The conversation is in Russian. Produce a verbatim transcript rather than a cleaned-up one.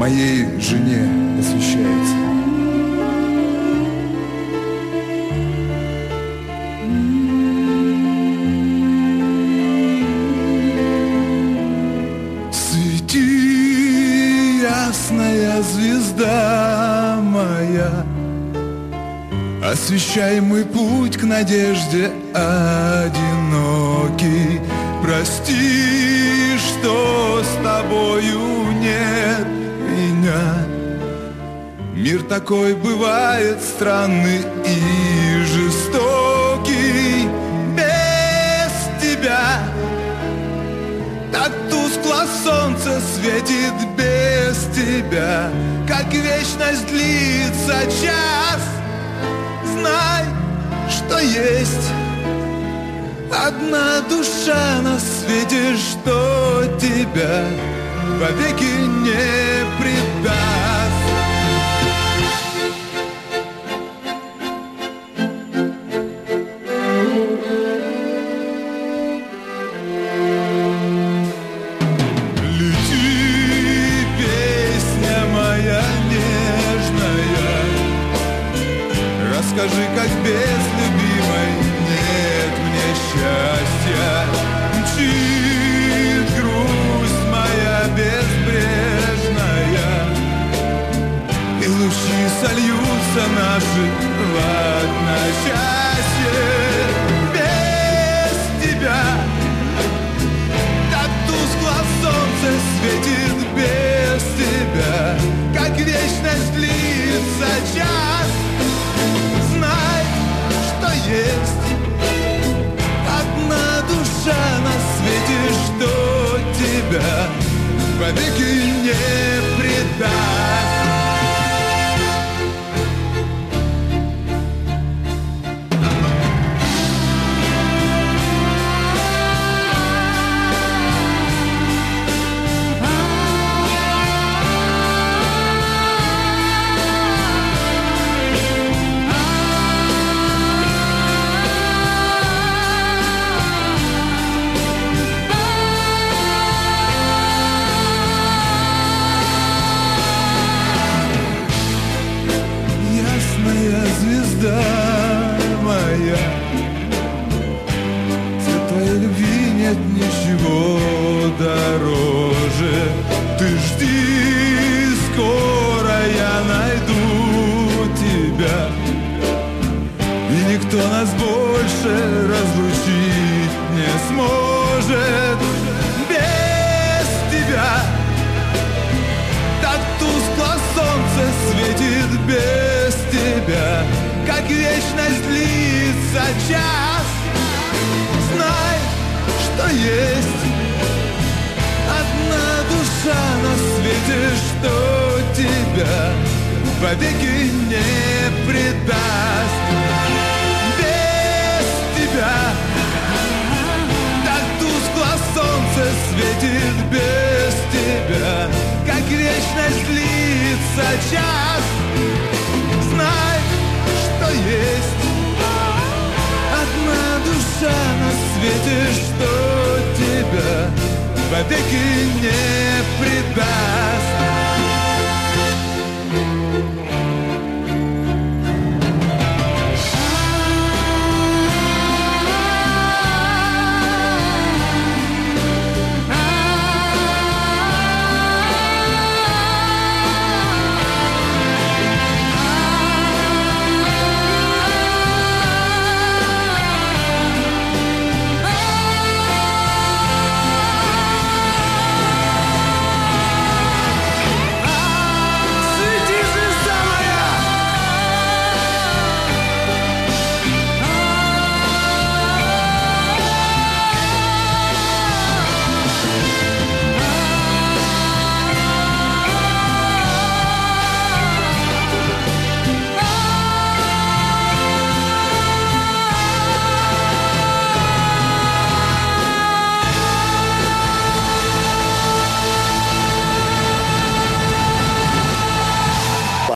моей жене посвящается. Свети, ясная звезда моя, освещай мой путь к надежде одинокий. Прости, что с тобою нет меня. Мир такой бывает странный и жестокий. Без тебя так тускло солнце светит, без тебя как вечность длится час. Знай, что есть одна душа на свете, что тебя вовеки не предаст. Лети, песня моя нежная, расскажи, как без любимой нет мне счастья. Мчит грусть моя безбрежная, и лучи сольются наши в одночасье. Без тебя так тускло солнце светит, без тебя как вечность длится час. Знай, что есть одна душа на свете, что тебя вовеки не предаст. Звезда моя, для твоей любви нет ничего дороже. Ты жди, скоро я найду тебя, и никто нас больше разлучить не сможет. Без тебя так тускло солнце светит, без тебя как вечность длится час. Знай, что есть одна душа на свете, что тебя вовеки не предаст. Без тебя так тускло солнце светит, без тебя как вечность длится час. Знай, что есть одна душа на свете, что тебя вовеки не предаст.